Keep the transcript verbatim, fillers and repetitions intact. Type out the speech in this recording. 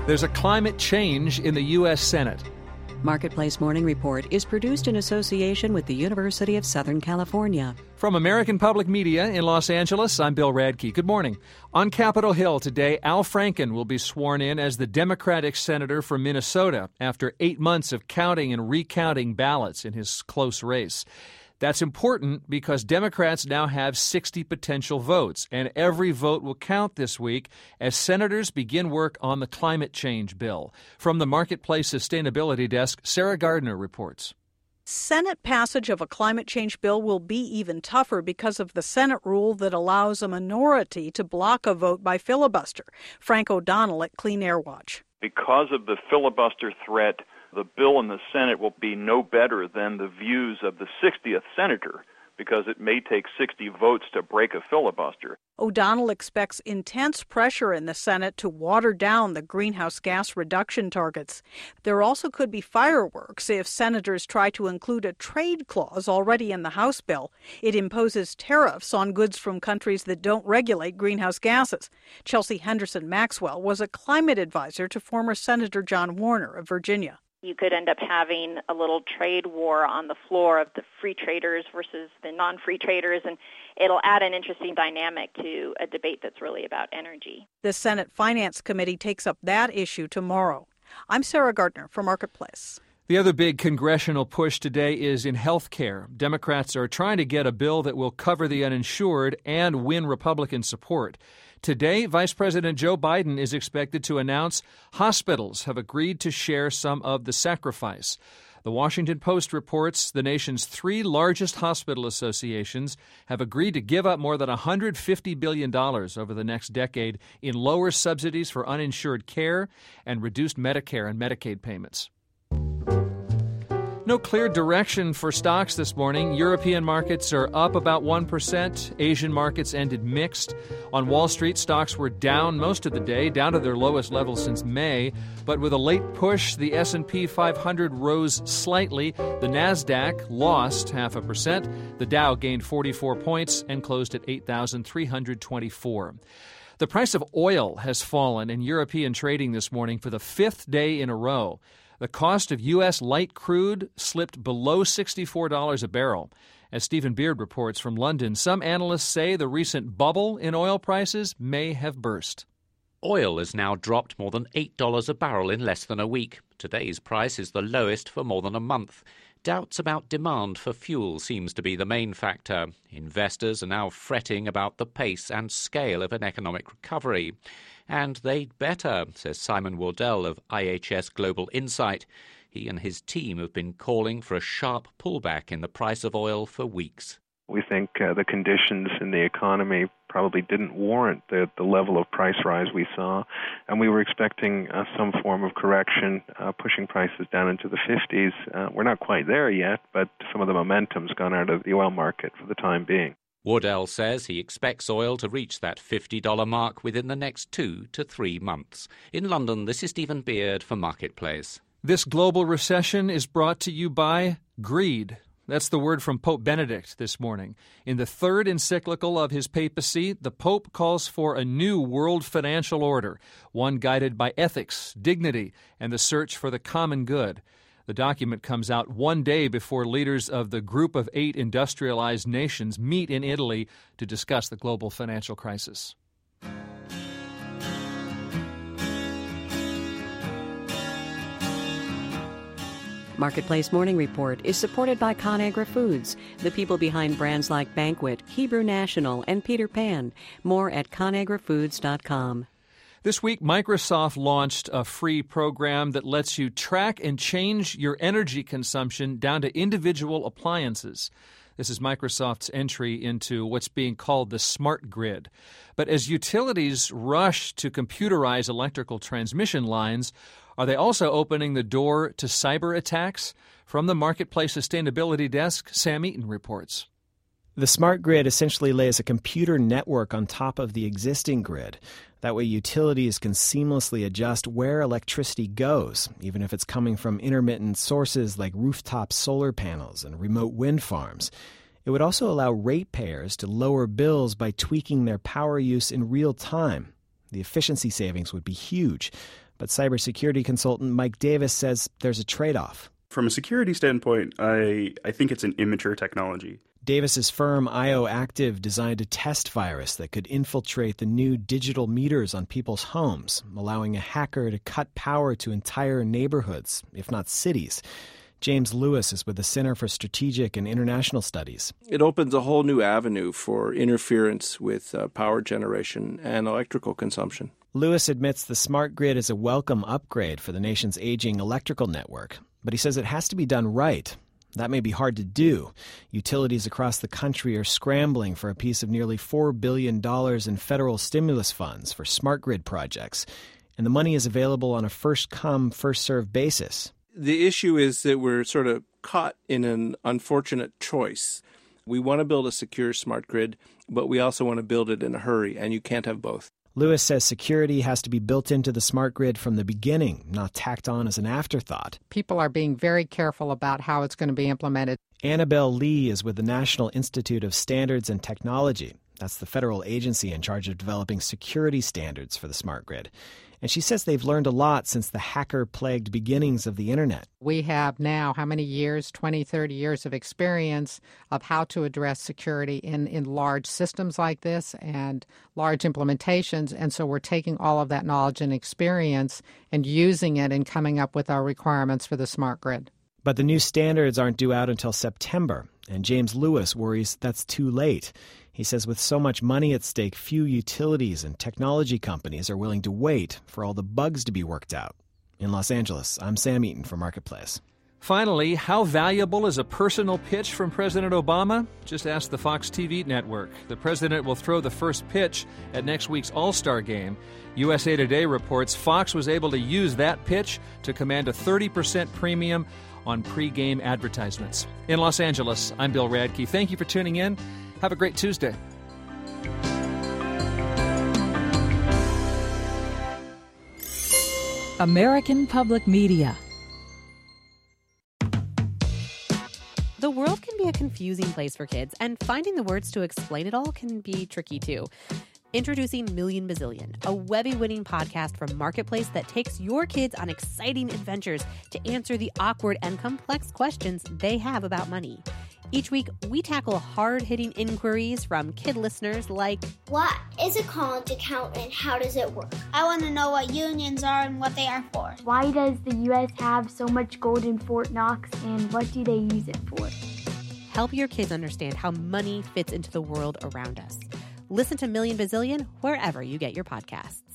There's a climate change in the U S Senate. Marketplace Morning Report is produced in association with the University of Southern California. From American Public Media in Los Angeles, I'm Bill Radke. Good morning. On Capitol Hill today, Al Franken will be sworn in as the Democratic senator from Minnesota after eight months of counting and recounting ballots in his close race. That's important because Democrats now have sixty potential votes, and every vote will count this week as senators begin work on the climate change bill. From the Marketplace Sustainability Desk, Sarah Gardner reports. Senate passage of a climate change bill will be even tougher because of the Senate rule that allows a minority to block a vote by filibuster. Frank O'Donnell at Clean Air Watch. Because of the filibuster threat, the bill in the Senate will be no better than the views of the sixtieth senator, because it may take sixty votes to break a filibuster. O'Donnell expects intense pressure in the Senate to water down the greenhouse gas reduction targets. There also could be fireworks if senators try to include a trade clause already in the House bill. It imposes tariffs on goods from countries that don't regulate greenhouse gases. Chelsea Henderson Maxwell was a climate advisor to former Senator John Warner of Virginia. You could end up having a little trade war on the floor of the free traders versus the non-free traders, and it'll add an interesting dynamic to a debate that's really about energy. The Senate Finance Committee takes up that issue tomorrow. I'm Sarah Gardner for Marketplace. The other big congressional push today is in health care. Democrats are trying to get a bill that will cover the uninsured and win Republican support. Today, Vice President Joe Biden is expected to announce hospitals have agreed to share some of the sacrifice. The Washington Post reports the nation's three largest hospital associations have agreed to give up more than one hundred fifty billion dollars over the next decade in lower subsidies for uninsured care and reduced Medicare and Medicaid payments. No clear direction for stocks this morning. European markets are up about one percent. Asian markets ended mixed. On Wall Street, stocks were down most of the day, down to their lowest level since May. But with a late push, the S and P five hundred rose slightly. The Nasdaq lost half a percent. The Dow gained forty-four points and closed at eight thousand three hundred twenty-four. The price of oil has fallen in European trading this morning for the fifth day in a row. The cost of U S light crude slipped below sixty-four dollars a barrel. As Stephen Beard reports from London, some analysts say the recent bubble in oil prices may have burst. Oil has now dropped more than eight dollars a barrel in less than a week. Today's price is the lowest for more than a month. Doubts about demand for fuel seems to be the main factor. Investors are now fretting about the pace and scale of an economic recovery. And they'd better, says Simon Wardell of I H S Global Insight. He and his team have been calling for a sharp pullback in the price of oil for weeks. We think uh, the conditions in the economy probably didn't warrant the, the level of price rise we saw, and we were expecting uh, some form of correction, uh, pushing prices down into the fifties. Uh, we're not quite there yet, but some of the momentum's gone out of the oil market for the time being. Wardell says he expects oil to reach that fifty dollars mark within the next two to three months. In London, this is Stephen Beard for Marketplace. This global recession is brought to you by greed. That's the word from Pope Benedict this morning. In the third encyclical of his papacy, the Pope calls for a new world financial order, one guided by ethics, dignity, and the search for the common good. The document comes out one day before leaders of the Group of Eight industrialized nations meet in Italy to discuss the global financial crisis. Marketplace Morning Report is supported by ConAgra Foods, the people behind brands like Banquet, Hebrew National, and Peter Pan. More at con agra foods dot com. This week, Microsoft launched a free program that lets you track and change your energy consumption down to individual appliances. This is Microsoft's entry into what's being called the smart grid. But as utilities rush to computerize electrical transmission lines, are they also opening the door to cyber attacks? From the Marketplace Sustainability Desk, Sam Eaton reports. The smart grid essentially lays a computer network on top of the existing grid. That way utilities can seamlessly adjust where electricity goes, even if it's coming from intermittent sources like rooftop solar panels and remote wind farms. It would also allow ratepayers to lower bills by tweaking their power use in real time. The efficiency savings would be huge. But cybersecurity consultant Mike Davis says there's a trade-off. From a security standpoint, I, I think it's an immature technology. Davis's firm I O Active designed a test virus that could infiltrate the new digital meters on people's homes, allowing a hacker to cut power to entire neighborhoods, if not cities. James Lewis is with the Center for Strategic and International Studies. It opens a whole new avenue for interference with uh, power generation and electrical consumption. Lewis admits the smart grid is a welcome upgrade for the nation's aging electrical network, but he says it has to be done right. That may be hard to do. Utilities across the country are scrambling for a piece of nearly four billion dollars in federal stimulus funds for smart grid projects, and the money is available on a first-come, first-served basis. The issue is that we're sort of caught in an unfortunate choice. We want to build a secure smart grid, but we also want to build it in a hurry, and you can't have both. Lewis says security has to be built into the smart grid from the beginning, not tacked on as an afterthought. People are being very careful about how it's going to be implemented. Annabelle Lee is with the National Institute of Standards and Technology. That's the federal agency in charge of developing security standards for the smart grid. And she says they've learned a lot since the hacker-plagued beginnings of the Internet. We have now how many years, twenty, thirty years of experience of how to address security in, in large systems like this and large implementations. And so we're taking all of that knowledge and experience and using it and coming up with our requirements for the smart grid. But the new standards aren't due out until September, and James Lewis worries that's too late. He says with so much money at stake, few utilities and technology companies are willing to wait for all the bugs to be worked out. In Los Angeles, I'm Sam Eaton for Marketplace. Finally, how valuable is a personal pitch from President Obama? Just ask the Fox T V network. The president will throw the first pitch at next week's All-Star game. U S A Today reports Fox was able to use that pitch to command a thirty percent premium on pre-game advertisements. In Los Angeles, I'm Bill Radke. Thank you for tuning in. Have a great Tuesday. American Public Media. The world can be a confusing place for kids, and finding the words to explain it all can be tricky too. Introducing Million Bazillion, a Webby-winning podcast from Marketplace that takes your kids on exciting adventures to answer the awkward and complex questions they have about money. Each week, we tackle hard-hitting inquiries from kid listeners like, what is a college account and how does it work? I want to know what unions are and what they are for. Why does the U S have so much gold in Fort Knox and what do they use it for? Help your kids understand how money fits into the world around us. Listen to Million Bazillion wherever you get your podcasts.